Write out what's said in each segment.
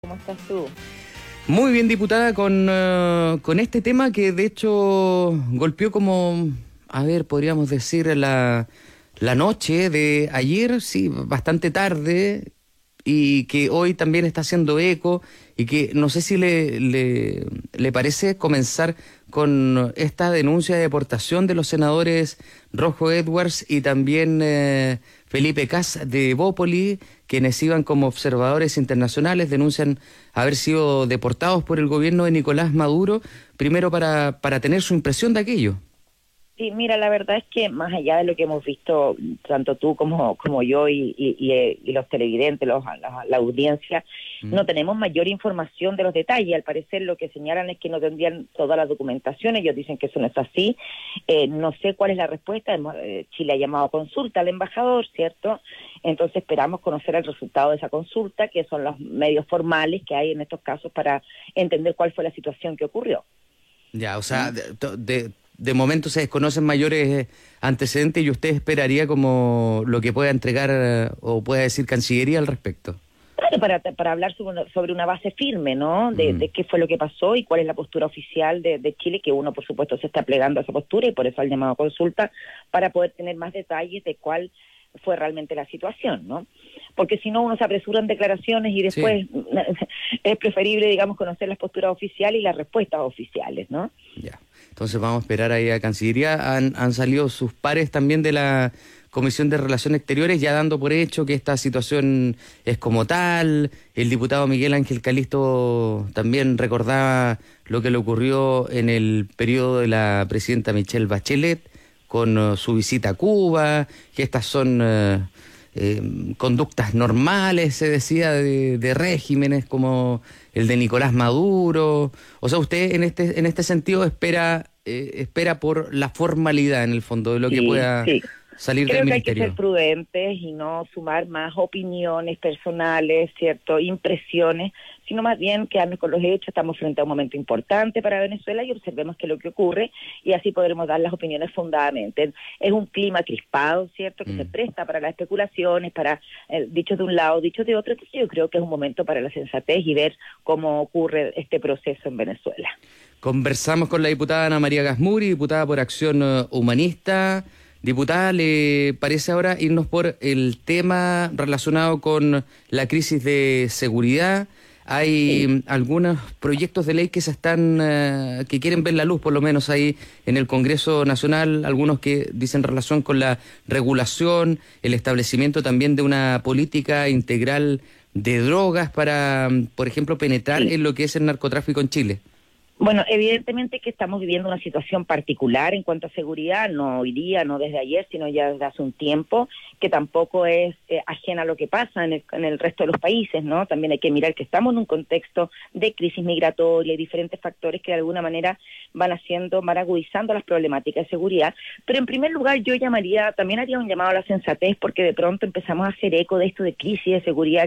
¿Cómo estás tú? Muy bien, diputada, con este tema que de hecho golpeó como, a ver, podríamos decir la noche de ayer, sí, bastante tarde, y que hoy también está haciendo eco, y que no sé si le parece comenzar con esta denuncia de deportación de los senadores Rojo Edwards y también Felipe Cas de Bópoli, quienes iban como observadores internacionales, denuncian haber sido deportados por el gobierno de Nicolás Maduro, primero para tener su impresión de aquello. Sí, mira, la verdad es que más allá de lo que hemos visto, tanto tú como yo y los televidentes, la audiencia, no tenemos mayor información de los detalles. Al parecer lo que señalan es que no tendrían toda la documentación, ellos dicen que eso no es así. No sé cuál es la respuesta. Chile ha llamado a consulta al embajador, ¿cierto? Entonces esperamos conocer el resultado de esa consulta, que son los medios formales que hay en estos casos para entender cuál fue la situación que ocurrió. Ya, o sea, de momento se desconocen mayores antecedentes y usted esperaría como lo que pueda entregar o pueda decir Cancillería al respecto. Claro, para hablar sobre una base firme, ¿no? De qué fue lo que pasó y cuál es la postura oficial de Chile, que uno, por supuesto, se está plegando a esa postura y por eso ha llamado a consulta, para poder tener más detalles de cuál fue realmente la situación, ¿no? Porque si no, uno se apresura en declaraciones y después sí. Es preferible, digamos, conocer las posturas oficiales y las respuestas oficiales, ¿no? Ya, entonces vamos a esperar ahí a Cancillería. Han salido sus pares también de la Comisión de Relaciones Exteriores, ya dando por hecho que esta situación es como tal. El diputado Miguel Ángel Calisto también recordaba lo que le ocurrió en el periodo de la presidenta Michelle Bachelet con su visita a Cuba, que estas son conductas normales, se decía, de regímenes como el de Nicolás Maduro. O sea, usted en este sentido espera por la formalidad, en el fondo, de lo que pueda salir del ministerio. Creo que hay que ser prudentes y no sumar más opiniones personales, ¿cierto? Impresiones, sino más bien quedarnos con los hechos. Estamos frente a un momento importante para Venezuela y observemos qué es lo que ocurre y así podremos dar las opiniones fundadamente. Es un clima crispado, ¿cierto? Que se presta para las especulaciones, para dichos de un lado, dichos de otro. Entonces yo creo que es un momento para la sensatez y ver cómo ocurre este proceso en Venezuela. Conversamos con la diputada Ana María Gasmuri, diputada por Acción Humanista. Diputada, ¿le parece ahora irnos por el tema relacionado con la crisis de seguridad? Hay algunos proyectos de ley que que quieren ver la luz, por lo menos ahí en el Congreso Nacional, algunos que dicen relación con la regulación, el establecimiento también de una política integral de drogas para, por ejemplo, penetrar en lo que es el narcotráfico en Chile. Bueno, evidentemente que estamos viviendo una situación particular en cuanto a seguridad, no hoy día, no desde ayer, sino ya desde hace un tiempo, que tampoco es ajena a lo que pasa en el resto de los países, ¿no? También hay que mirar que estamos en un contexto de crisis migratoria y diferentes factores que de alguna manera van agudizando las problemáticas de seguridad. Pero en primer lugar yo también haría un llamado a la sensatez, porque de pronto empezamos a hacer eco de esto de crisis de seguridad,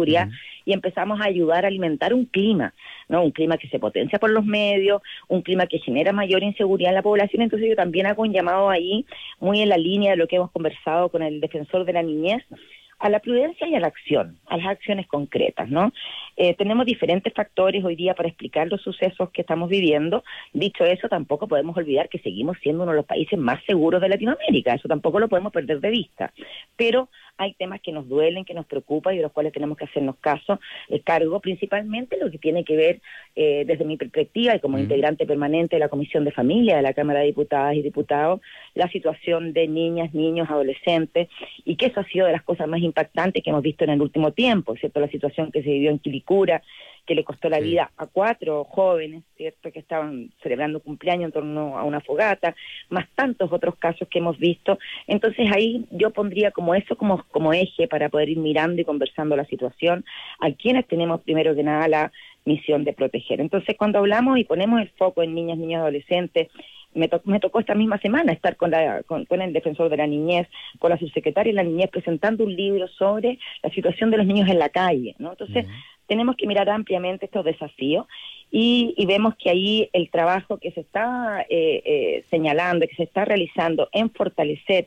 y empezamos a ayudar a alimentar un clima, ¿no? Un clima que se potencia por los medios, un clima que genera mayor inseguridad en la población. Entonces yo también hago un llamado ahí, muy en la línea de lo que hemos conversado con el defensor de la niñez, a la prudencia y a la acción, a las acciones concretas, ¿no? Tenemos diferentes factores hoy día para explicar los sucesos que estamos viviendo. Dicho eso, tampoco podemos olvidar que seguimos siendo uno de los países más seguros de Latinoamérica, eso tampoco lo podemos perder de vista. Pero hay temas que nos duelen, que nos preocupan y de los cuales tenemos que hacernos cargo, principalmente lo que tiene que ver, desde mi perspectiva y como integrante permanente de la Comisión de Familia de la Cámara de Diputadas y Diputados, la situación de niñas, niños, adolescentes, y que eso ha sido de las cosas más impactantes que hemos visto en el último tiempo, ¿cierto? La situación que se vivió en Quilicura, que le costó la vida a 4 jóvenes, ¿cierto?, que estaban celebrando cumpleaños en torno a una fogata, más tantos otros casos que hemos visto. Entonces ahí yo pondría como eso como eje para poder ir mirando y conversando la situación, a quienes tenemos primero que nada la misión de proteger. Entonces cuando hablamos y ponemos el foco en niñas, niños, adolescentes, me tocó esta misma semana estar con el defensor de la niñez, con la subsecretaria de la niñez, presentando un libro sobre la situación de los niños en la calle, ¿no? Entonces, tenemos que mirar ampliamente estos desafíos y vemos que ahí el trabajo que se está señalando, que se está realizando en fortalecer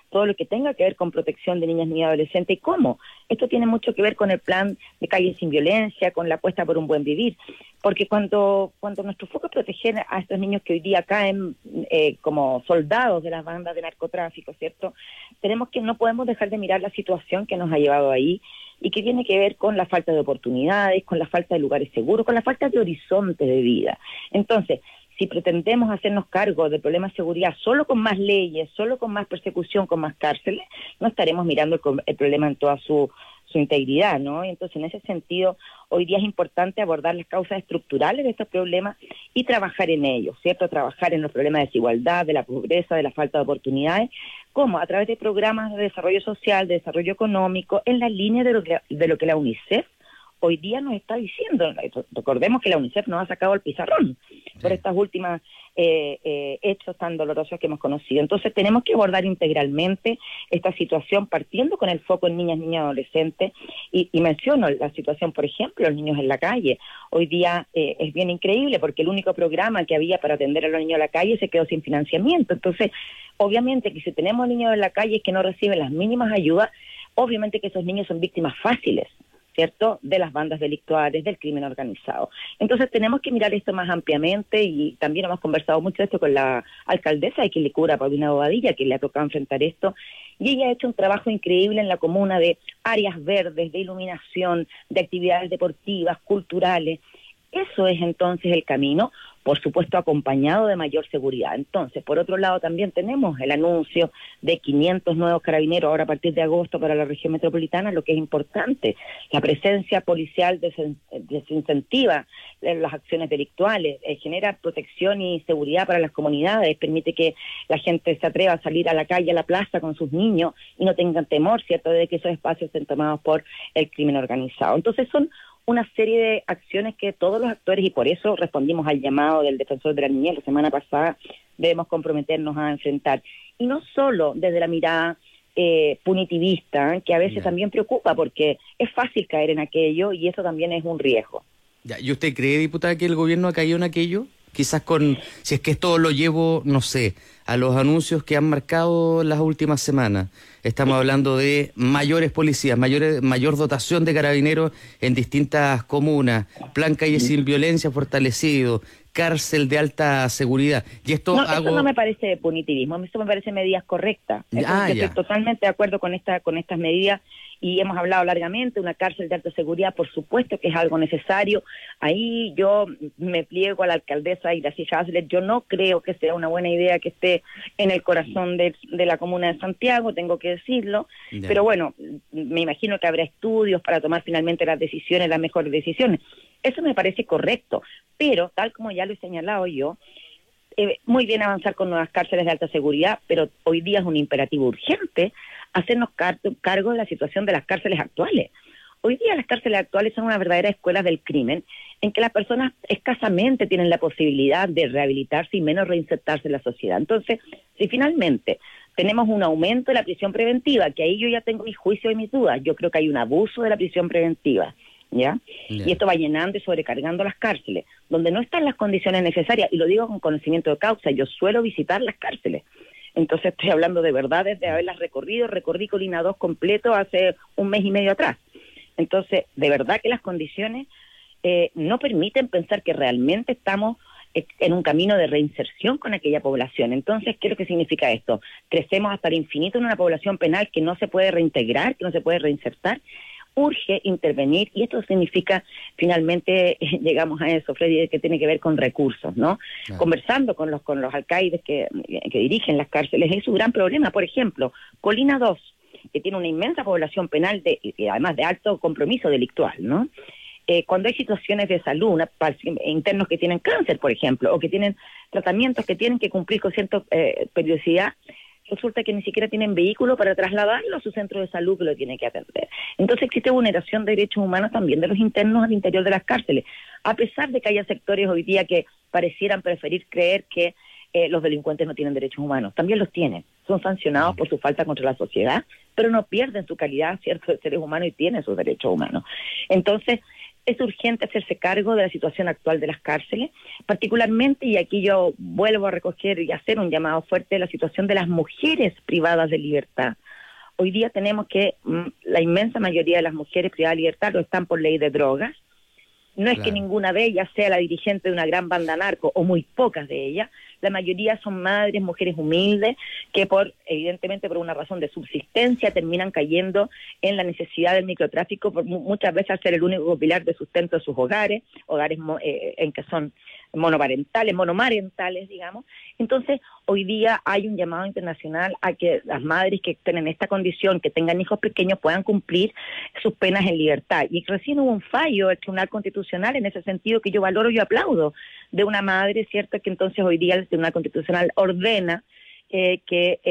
todo lo que tenga que ver con protección de niñas, niños y adolescentes. ¿Y cómo? Esto tiene mucho que ver con el plan de Calles sin Violencia, con la apuesta por un buen vivir, porque cuando nuestro foco es proteger a estos niños que hoy día caen como soldados de las bandas de narcotráfico, ¿cierto? No podemos dejar de mirar la situación que nos ha llevado ahí, y que tiene que ver con la falta de oportunidades, con la falta de lugares seguros, con la falta de horizonte de vida. Entonces, si pretendemos hacernos cargo del problema de seguridad solo con más leyes, solo con más persecución, con más cárceles, no estaremos mirando el problema en toda su integridad, ¿no? Y entonces, en ese sentido, hoy día es importante abordar las causas estructurales de estos problemas y trabajar en ellos, ¿cierto? Trabajar en los problemas de desigualdad, de la pobreza, de la falta de oportunidades, como a través de programas de desarrollo social, de desarrollo económico, en la línea de lo que la UNICEF hoy día nos está diciendo. Recordemos que la UNICEF nos ha sacado el pizarrón por estas últimas hechos tan dolorosos que hemos conocido. Entonces tenemos que abordar integralmente esta situación, partiendo con el foco en niñas, niños y adolescentes, y menciono la situación, por ejemplo, los niños en la calle. Hoy día es bien increíble, porque el único programa que había para atender a los niños en la calle se quedó sin financiamiento. Entonces, obviamente que si tenemos niños en la calle que no reciben las mínimas ayudas, obviamente que esos niños son víctimas fáciles, ¿cierto?, de las bandas delictuales, del crimen organizado. Entonces tenemos que mirar esto más ampliamente, y también hemos conversado mucho de esto con la alcaldesa de Quilicura, Paulina Bobadilla, que le ha tocado enfrentar esto, y ella ha hecho un trabajo increíble en la comuna de áreas verdes, de iluminación, de actividades deportivas, culturales. Eso es entonces el camino, por supuesto acompañado de mayor seguridad. Entonces, por otro lado, también tenemos el anuncio de 500 nuevos carabineros ahora a partir de agosto para la región metropolitana, lo que es importante. La presencia policial desincentiva las acciones delictuales, genera protección y seguridad para las comunidades, permite que la gente se atreva a salir a la calle, a la plaza con sus niños y no tengan temor, ¿cierto?, de que esos espacios estén tomados por el crimen organizado. Entonces son una serie de acciones que todos los actores, y por eso respondimos al llamado del Defensor de la Niñez la semana pasada, debemos comprometernos a enfrentar. Y no solo desde la mirada punitivista, que a veces también preocupa, porque es fácil caer en aquello y eso también es un riesgo. Ya, ¿y usted cree, diputada, que el gobierno ha caído en aquello? Quizás si es que esto lo llevo, no sé, a los anuncios que han marcado las últimas semanas. Estamos hablando de mayores policías, mayor dotación de carabineros en distintas comunas, plan Calles sin Violencia fortalecido, cárcel de alta seguridad. Y esto eso no me parece punitivismo, eso me parece medidas correctas. Estoy totalmente de acuerdo con estas medidas, y hemos hablado largamente. Una cárcel de alta seguridad, por supuesto que es algo necesario. Ahí yo me pliego a la alcaldesa Iracy Hasler. Yo no creo que sea una buena idea que esté en el corazón de la comuna de Santiago, tengo que decirlo, pero bueno, me imagino que habrá estudios para tomar finalmente las mejores decisiones. Eso me parece correcto, pero tal como ya lo he señalado yo, muy bien avanzar con nuevas cárceles de alta seguridad, pero hoy día es un imperativo urgente hacernos cargo de la situación de las cárceles actuales. Hoy día las cárceles actuales son una verdadera escuela del crimen, en que las personas escasamente tienen la posibilidad de rehabilitarse y menos reinsertarse en la sociedad. Entonces, si finalmente tenemos un aumento de la prisión preventiva, que ahí yo ya tengo mis juicios y mis dudas, yo creo que hay un abuso de la prisión preventiva, ¿ya? Y esto va llenando y sobrecargando las cárceles, donde no están las condiciones necesarias, y lo digo con conocimiento de causa. Yo suelo visitar las cárceles, entonces estoy hablando de verdad desde haberlas recorrido. Recorrí Colina 2 completo hace un mes y medio atrás. Entonces, de verdad que las condiciones no permiten pensar que realmente estamos en un camino de reinserción con aquella población. Entonces, ¿qué es lo que significa esto? Crecemos hasta el infinito en una población penal que no se puede reintegrar, que no se puede reinsertar. Urge intervenir, y esto significa, finalmente, llegamos a eso, Freddy, que tiene que ver con recursos, ¿no? Claro. Conversando con los alcaides que dirigen las cárceles, es un gran problema. Por ejemplo, Colina 2, que tiene una inmensa población penal y además de alto compromiso delictual, ¿no? Cuando hay situaciones de salud, internos que tienen cáncer, por ejemplo, o que tienen tratamientos que tienen que cumplir con cierta periodicidad, resulta que ni siquiera tienen vehículo para trasladarlo a su centro de salud que lo tiene que atender. Entonces existe vulneración de derechos humanos también de los internos al interior de las cárceles, a pesar de que haya sectores hoy día que parecieran preferir creer que los delincuentes no tienen derechos humanos. También los tienen, son sancionados por su falta contra la sociedad, pero no pierden su calidad, ¿cierto?, de seres humanos, y tienen sus derechos humanos. Entonces, es urgente hacerse cargo de la situación actual de las cárceles, particularmente, y aquí yo vuelvo a recoger y hacer un llamado fuerte, la situación de las mujeres privadas de libertad. Hoy día tenemos que la inmensa mayoría de las mujeres privadas de libertad lo están por ley de drogas. No es que ninguna de ellas sea la dirigente de una gran banda narco, o muy pocas de ellas. La mayoría son madres, mujeres humildes, que evidentemente por una razón de subsistencia terminan cayendo en la necesidad del microtráfico, muchas veces al ser el único pilar de sustento de sus hogares en que son monomarentales, digamos. Entonces, hoy día hay un llamado internacional a que las madres que estén en esta condición, que tengan hijos pequeños, puedan cumplir sus penas en libertad. Y recién hubo un fallo del Tribunal Constitucional en ese sentido que yo valoro y aplaudo, de una madre, ¿cierto?, que entonces hoy día el Tribunal Constitucional ordena que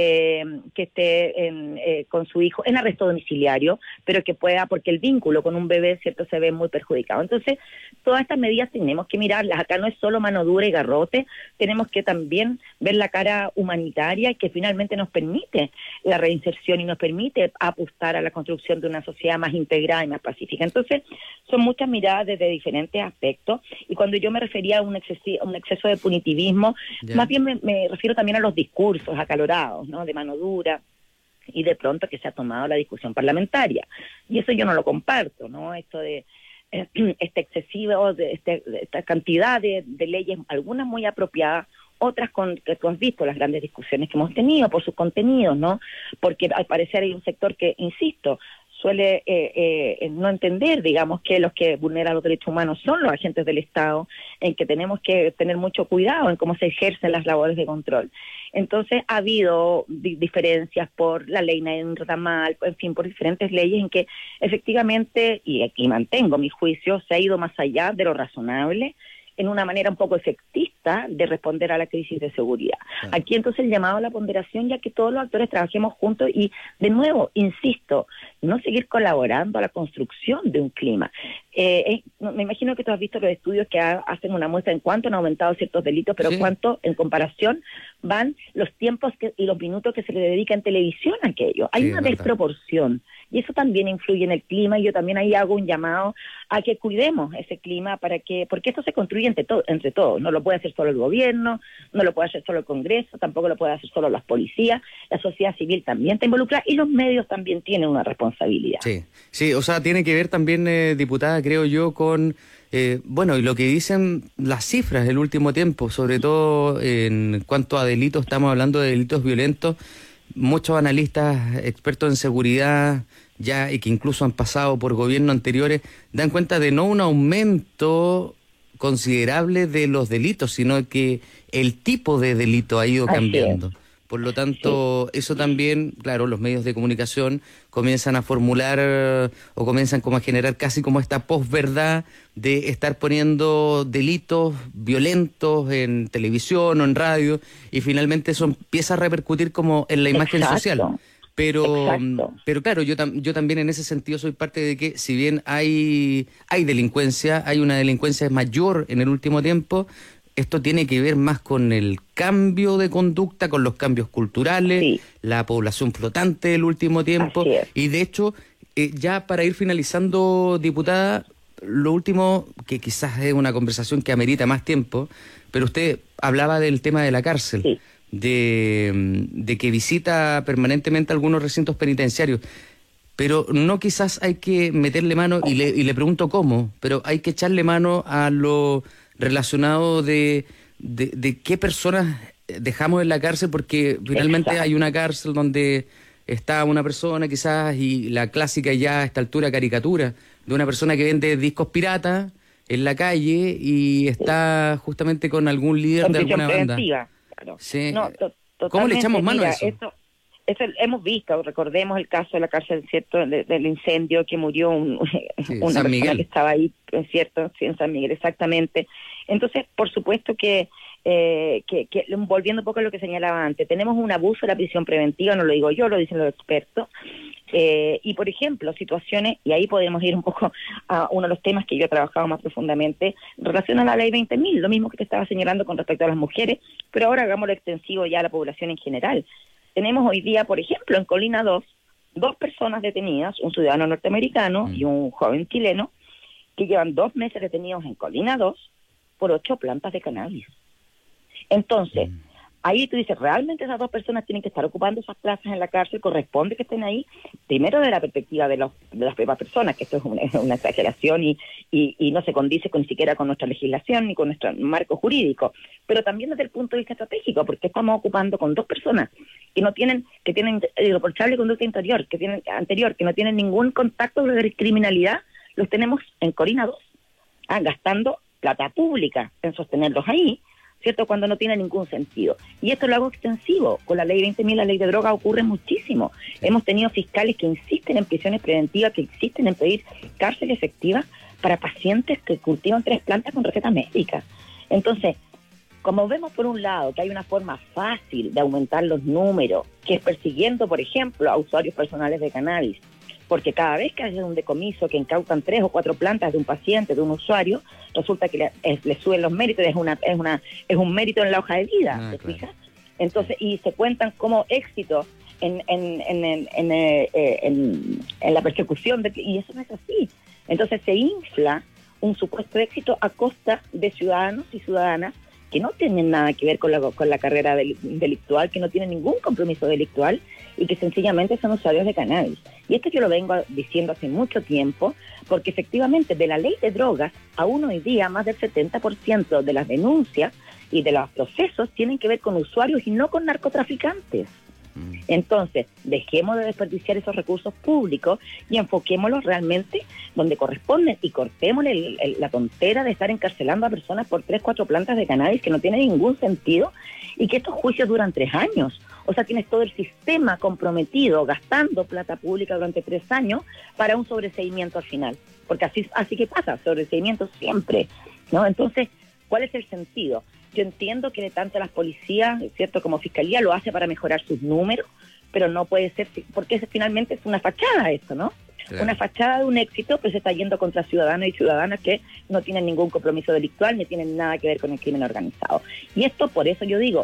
esté con su hijo en arresto domiciliario, pero que pueda, porque el vínculo con un bebé, ¿cierto?, se ve muy perjudicado. Entonces, todas estas medidas tenemos que mirarlas. Acá no es solo mano dura y garrote, tenemos que también ver la cara humanitaria que finalmente nos permite la reinserción y nos permite apostar a la construcción de una sociedad más integrada y más pacífica. Entonces, son muchas miradas desde diferentes aspectos, y cuando yo me refería a un exceso de punitivismo, más bien me refiero también a los discursos acalorados, ¿no?, de mano dura, y de pronto que se ha tomado la discusión parlamentaria. Y eso yo no lo comparto, ¿no? Esto de esta cantidad de leyes, algunas muy apropiadas, otras que tú has visto, las grandes discusiones que hemos tenido por sus contenidos, ¿no? Porque al parecer hay un sector que, insisto, suele no entender, digamos, que los que vulneran los derechos humanos son los agentes del Estado, en que tenemos que tener mucho cuidado en cómo se ejercen las labores de control. Entonces ha habido diferencias por la ley Nain Retamal, en fin, por diferentes leyes en que efectivamente, y aquí mantengo mi juicio, se ha ido más allá de lo razonable, en una manera un poco efectista de responder a la crisis de seguridad. Aquí entonces el llamado a la ponderación, ya que todos los actores trabajemos juntos y, de nuevo, insisto, no seguir colaborando a la construcción de un clima. Me imagino que tú has visto los estudios que hacen una muestra en cuánto han aumentado ciertos delitos, pero cuánto en comparación van los tiempos y los minutos que se le dedica en televisión a aquello. Hay una desproporción, y eso también influye en el clima, y yo también ahí hago un llamado a que cuidemos ese clima porque esto se construye entre todos. No lo puede hacer solo el gobierno, no lo puede hacer solo el Congreso, tampoco lo puede hacer solo las policías, la sociedad civil también está involucrada, y los medios también tienen una responsabilidad. Sí, o sea, tiene que ver también, diputada, creo yo, con, y lo que dicen las cifras del último tiempo, sobre todo en cuanto a delitos, estamos hablando de delitos violentos. Muchos analistas, expertos en seguridad, y que incluso han pasado por gobiernos anteriores, dan cuenta de no un aumento considerable de los delitos, sino que el tipo de delito ha ido cambiando. Por lo tanto, eso también, claro, los medios de comunicación comienzan a formular o comienzan como a generar casi como esta posverdad de estar poniendo delitos violentos en televisión o en radio, y finalmente eso empieza a repercutir como en la imagen social. Pero claro, yo también en ese sentido soy parte de que, si bien hay delincuencia, hay una delincuencia mayor en el último tiempo, esto tiene que ver más con el cambio de conducta, con los cambios culturales, la población flotante del último tiempo. Y de hecho, ya para ir finalizando, diputada, lo último, que quizás es una conversación que amerita más tiempo, pero usted hablaba del tema de la cárcel, de que visita permanentemente algunos recintos penitenciarios. Pero no, quizás hay que meterle mano, y le pregunto cómo, pero hay que echarle mano a lo relacionado de qué personas dejamos en la cárcel, porque finalmente hay una cárcel donde está una persona quizás, y la clásica ya a esta altura caricatura de una persona que vende discos piratas en la calle y está justamente con algún líder de alguna banda. Claro. Sí. No, ¿cómo le echamos mano a eso? Eso hemos visto, recordemos el caso de la cárcel, ¿cierto?, del incendio que murió una persona que estaba ahí, ¿cierto?, en San Miguel, exactamente. Entonces, por supuesto que volviendo un poco a lo que señalaba antes, tenemos un abuso de la prisión preventiva, no lo digo yo, lo dicen los expertos, y por ejemplo, situaciones, y ahí podemos ir un poco a uno de los temas que yo he trabajado más profundamente, en relación a la ley 20.000, lo mismo que te estaba señalando con respecto a las mujeres, pero ahora hagámoslo extensivo ya a la población en general. Tenemos hoy día, por ejemplo, en Colina 2, 2 personas detenidas, un ciudadano norteamericano y un joven chileno, que llevan 2 meses detenidos en Colina 2 por 8 plantas de cannabis. Entonces, ahí tú dices, ¿realmente esas 2 personas tienen que estar ocupando esas plazas en la cárcel? ¿Corresponde que estén ahí? Primero, de la perspectiva de las propias personas, que esto es una exageración y no se condice ni siquiera con nuestra legislación ni con nuestro marco jurídico. Pero también desde el punto de vista estratégico, porque estamos ocupando con 2 personas que tienen irreprochable conducta anterior, que no tienen ningún contacto con la criminalidad, los tenemos en Colina 2, gastando plata pública en sostenerlos ahí, ¿cierto? Cuando no tiene ningún sentido. Y esto lo hago extensivo. Con la ley 20.000, la ley de droga, ocurre muchísimo. Hemos tenido fiscales que insisten en prisiones preventivas, que insisten en pedir cárcel efectiva para pacientes que cultivan 3 plantas con receta médica. Entonces, como vemos por un lado que hay una forma fácil de aumentar los números, que es persiguiendo, por ejemplo, a usuarios personales de cannabis, porque cada vez que hacen un decomiso, que incautan 3 o 4 plantas de un paciente, de un usuario, resulta que le suben los méritos, es un mérito en la hoja de vida, ¿te fijas? Entonces, y se cuentan como éxito en la persecución, y eso no es así. Entonces se infla un supuesto éxito a costa de ciudadanos y ciudadanas que no tienen nada que ver con la carrera delictual, que no tienen ningún compromiso delictual y que sencillamente son usuarios de cannabis. Y esto yo lo vengo diciendo hace mucho tiempo, porque efectivamente de la ley de drogas, aún hoy día más del 70% de las denuncias y de los procesos tienen que ver con usuarios y no con narcotraficantes. Entonces, dejemos de desperdiciar esos recursos públicos y enfoquémoslos realmente donde corresponden y cortemos la tontera de estar encarcelando a personas por 3, 4 plantas de cannabis que no tiene ningún sentido y que estos juicios duran 3 años. O sea, tienes todo el sistema comprometido, gastando plata pública durante 3 años para un sobreseimiento al final. Porque así que pasa, sobreseimiento siempre, ¿no? Entonces, ¿cuál es el sentido? Yo entiendo que tanto las policías, ¿cierto?, como Fiscalía lo hace para mejorar sus números, pero no puede ser, porque finalmente es una fachada esto, ¿no? Claro. Una fachada de un éxito, pues se está yendo contra ciudadanos y ciudadanas que no tienen ningún compromiso delictual, ni tienen nada que ver con el crimen organizado. Y esto, por eso yo digo,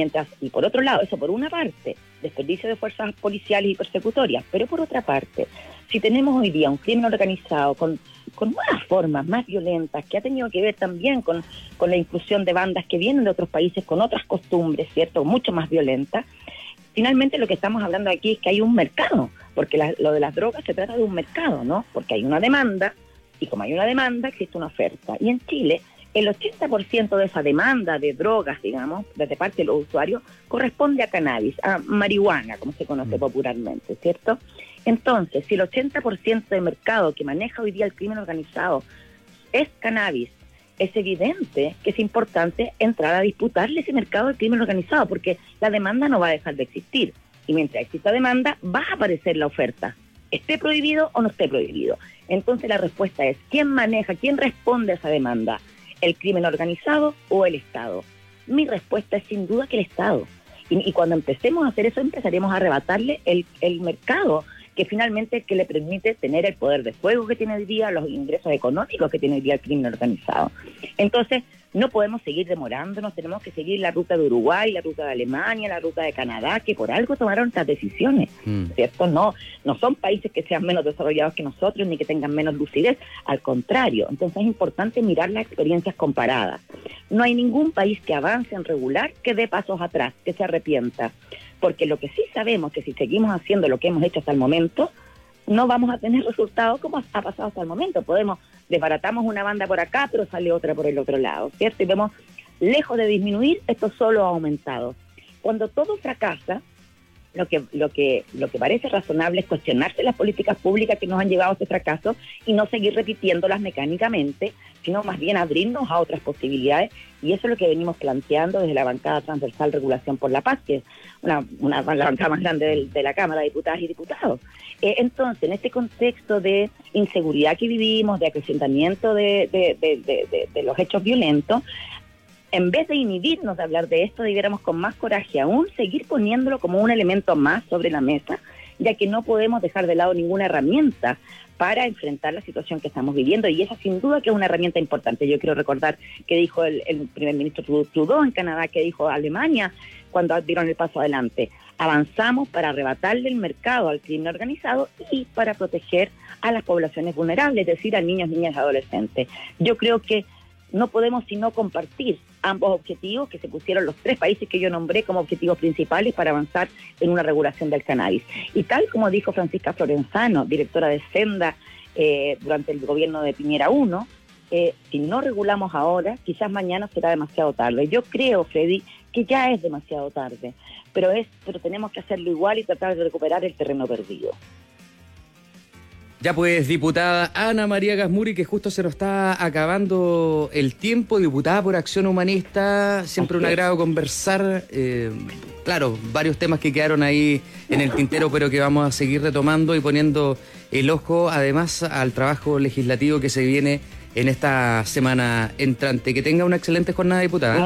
y por otro lado, eso por una parte, desperdicio de fuerzas policiales y persecutorias, pero por otra parte, si tenemos hoy día un crimen organizado con nuevas formas, más violentas, que ha tenido que ver también con la inclusión de bandas que vienen de otros países con otras costumbres, ¿cierto?, mucho más violentas, finalmente lo que estamos hablando aquí es que hay un mercado, porque lo de las drogas se trata de un mercado, ¿no? Porque hay una demanda, y como hay una demanda, existe una oferta. Y en Chile, el 80% de esa demanda de drogas, digamos, desde parte de los usuarios, corresponde a cannabis, a marihuana, como se conoce popularmente, ¿cierto? Entonces, si el 80% del mercado que maneja hoy día el crimen organizado es cannabis, es evidente que es importante entrar a disputarle ese mercado al crimen organizado, porque la demanda no va a dejar de existir. Y mientras exista demanda, va a aparecer la oferta, esté prohibido o no esté prohibido. Entonces la respuesta es, ¿quién maneja, quién responde a esa demanda? ¿El crimen organizado o el Estado? Mi respuesta es sin duda que el Estado. Y cuando empecemos a hacer eso, empezaremos a arrebatarle el mercado que finalmente que le permite tener el poder de fuego que tiene hoy día, los ingresos económicos que tiene hoy día el crimen organizado. Entonces, no podemos seguir demorándonos, tenemos que seguir la ruta de Uruguay, la ruta de Alemania, la ruta de Canadá, que por algo tomaron estas decisiones, ¿cierto? No son países que sean menos desarrollados que nosotros, ni que tengan menos lucidez, al contrario. Entonces es importante mirar las experiencias comparadas. No hay ningún país que avance en regular que dé pasos atrás, que se arrepienta, porque lo que sí sabemos que si seguimos haciendo lo que hemos hecho hasta el momento, no vamos a tener resultados como ha pasado hasta el momento. Desbaratamos una banda por acá, pero sale otra por el otro lado, ¿cierto? Y vemos, lejos de disminuir, esto solo ha aumentado. Cuando todo fracasa, lo que parece razonable es cuestionarse las políticas públicas que nos han llevado a este fracaso y no seguir repitiéndolas mecánicamente, sino más bien abrirnos a otras posibilidades, y eso es lo que venimos planteando desde la bancada transversal Regulación por la Paz, que es la bancada más grande de la Cámara de Diputadas y Diputados. Entonces, en este contexto de inseguridad que vivimos, de acrecentamiento de los hechos violentos, en vez de inhibirnos de hablar de esto, debiéramos con más coraje aún seguir poniéndolo como un elemento más sobre la mesa, ya que no podemos dejar de lado ninguna herramienta para enfrentar la situación que estamos viviendo, y esa sin duda que es una herramienta importante. Yo quiero recordar que dijo el primer ministro Trudeau en Canadá, que dijo Alemania, cuando dieron el paso adelante. Avanzamos para arrebatarle el mercado al crimen organizado y para proteger a las poblaciones vulnerables, es decir, a niños, niñas y adolescentes. Yo creo que no podemos sino compartir ambos objetivos que se pusieron los 3 países que yo nombré como objetivos principales para avanzar en una regulación del cannabis. Y tal como dijo Francisca Florenzano, directora de Senda durante el gobierno de Piñera 1, si no regulamos ahora, quizás mañana será demasiado tarde. Yo creo, Freddy, que ya es demasiado tarde, pero tenemos que hacerlo igual y tratar de recuperar el terreno perdido. Ya pues, diputada Ana María Gasmuri, que justo se nos está acabando el tiempo, diputada por Acción Humanista, siempre un agrado conversar, claro, varios temas que quedaron ahí en el tintero, pero que vamos a seguir retomando y poniendo el ojo, además, al trabajo legislativo que se viene en esta semana entrante. Que tenga una excelente jornada, diputada.